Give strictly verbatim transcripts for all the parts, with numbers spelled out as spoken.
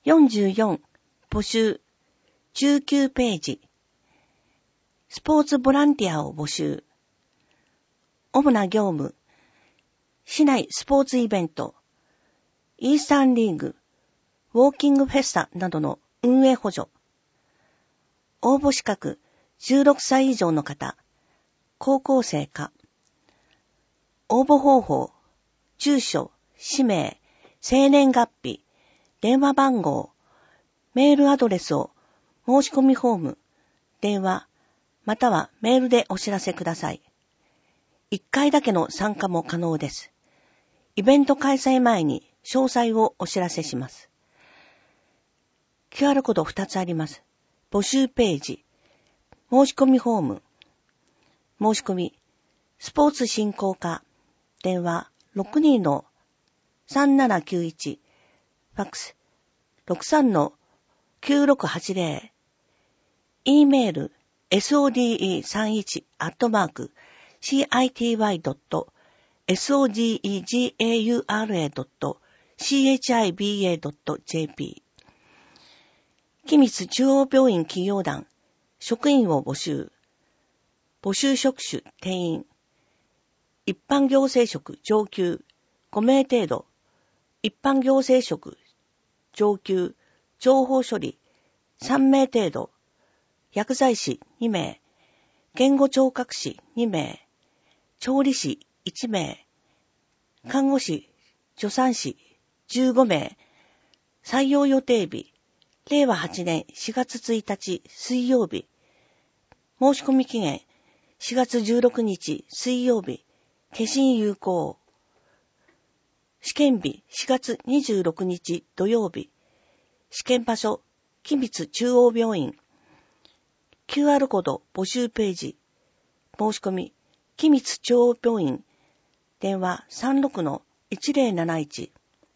よんじゅうよん募集じゅうきゅうページスポーツボランティアを募集。主な業務市内スポーツイベントイースタンリーグウォーキングフェスタなどの運営補助。応募資格じゅうろくさい以上の方、高校生か。応募方法住所、氏名、生年月日、電話番号、メールアドレスを申し込みフォーム、電話、またはメールでお知らせください。いっかいだけの参加も可能です。イベント開催前に詳細をお知らせします。キューアール コードふたつあります。募集ページ、申し込みフォーム、申し込み、スポーツ振興課、電話 ろくに のさんななきゅういち、ファックス ろくさん のきゅうろくはちゼロ、E メール エスオーディーイーさんじゅういち アットマーク シーアイティーワイ ドット エスオーディーイージェーユーアールエー ドット シーエイチアイビーエー ドット ジェーピー 君津中央病院企業団職員を募集。募集職種定員。一般行政職上級ごめい程度。一般行政職上級情報処理さんめい程度。薬剤師にめい。言語聴覚士にめい。調理師いちめい。看護師助産師じゅうごめい。採用予定日れいわはちねんしがつついたち水曜日。申し込み期限しがつじゅうろくにち水曜日。消印有効。試験日しがつにじゅうろくにち土曜日。試験場所君津中央病院。キューアール コード募集ページ。申し込み君津中央病院。電話 さんじゅうろく のいちぜろなないち。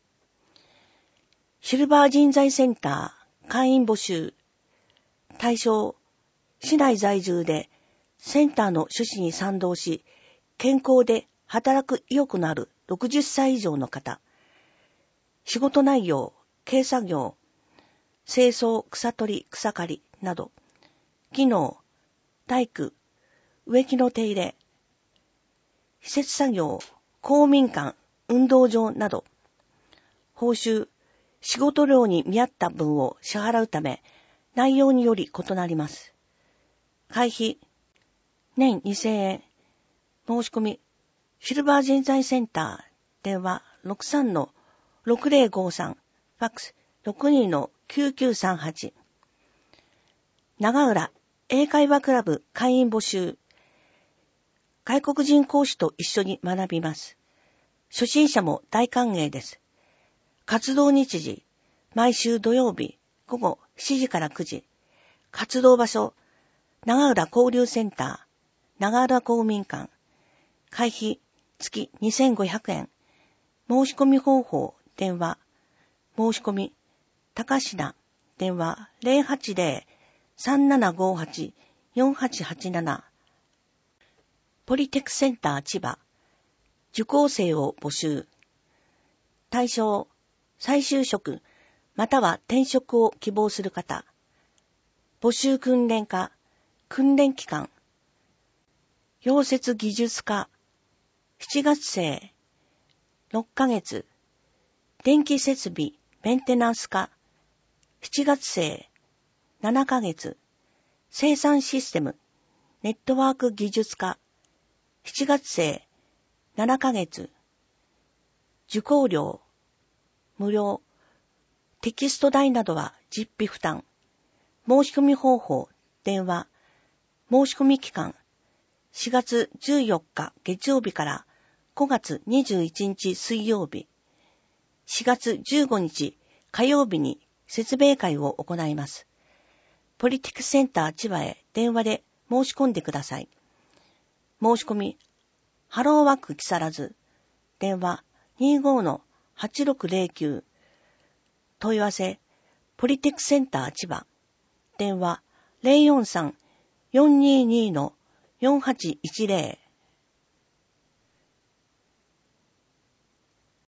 シルバー人材センター会員募集。対象市内在住でセンターの趣旨に賛同し健康で働く意欲のあるろくじゅっさい以上の方。仕事内容軽作業清掃草取り草刈りなど。技能大工植木の手入れ施設作業公民館運動場など。報酬仕事量に見合った分を支払うため内容により異なります。会費年にせんえん。申し込みシルバー人材センター電話 ろくさん のろくぜろごさん ファックス ろくに のきゅうきゅうさんはち。長浦英会話クラブ会員募集。外国人講師と一緒に学びます。初心者も大歓迎です。活動日時毎週土曜日午後しちじからくじ。活動場所長浦交流センター長浦公民館。会費月にせんごひゃくえん。申し込み方法電話申し込み高品電話 ゼロはちゼロ さんななごはち よんはちはちなな。ポリテックセンター千葉受講生を募集。対象再就職または転職を希望する方。募集訓練課訓練期間溶接技術科しちがつ生ろっかげつ。電気設備メンテナンス科しちがつ生ななかげつ。生産システムネットワーク技術科しちがつ生ななかげつ。受講料無料。テキスト代などは実費負担。申し込み方法電話申し込み期間しがつじゅうよっか月曜日からごがつにじゅういちにち水曜日。しがつじゅうごにち火曜日に説明会を行います。ポリティックセンター千葉へ電話で申し込んでください。申し込みハローワーク木更津電話 にじゅうご のはちろくゼロきゅう。問い合わせポリテックセンター千葉電話 ゼロよんさん よんにーにー のよんはちいちゼロ。